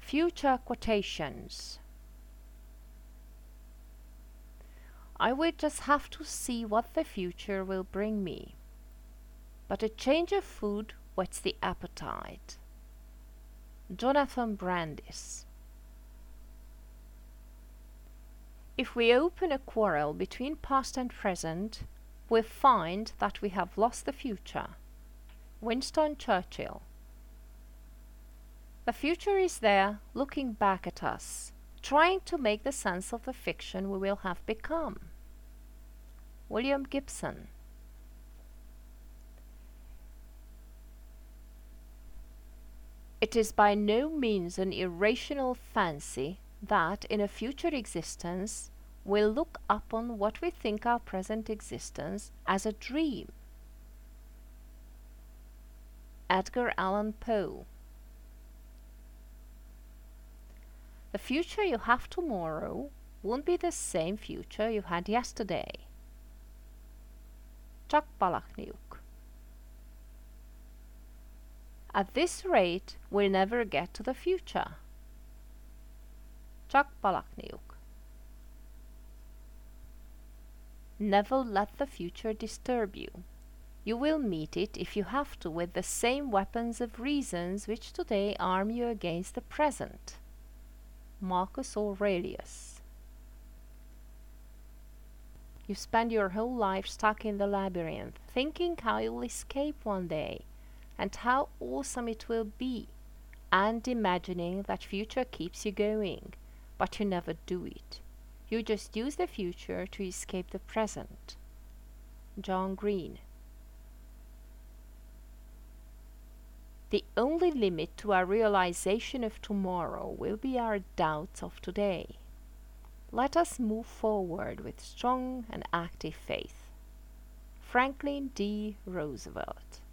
Future quotations. I will just have to see what the future will bring me. But a change of food whets the appetite. Jonathan Brandis. If we open a quarrel between past and present, we find that we have lost the future. Winston Churchill. The future is there, looking back at us, trying to make the sense of the fiction we will have become. William Gibson. It is by no means an irrational fancy that, in a future existence, we'll look upon what we think our present existence as a dream. Edgar Allan Poe. The future you have tomorrow won't be the same future you had yesterday. Chuck Palahniuk. At this rate, we'll never get to the future. Chuck Palahniuk. Never let the future disturb you. You will meet it, if you have to, with the same weapons of reasons which today arm you against the present. Marcus Aurelius. You spend your whole life stuck in the labyrinth, thinking how you'll escape one day, and how awesome it will be, and imagining that future keeps you going, but you never do it. You just use the future to escape the present. John Green. The only limit to our realization of tomorrow will be our doubts of today. Let us move forward with strong and active faith. Franklin D. Roosevelt.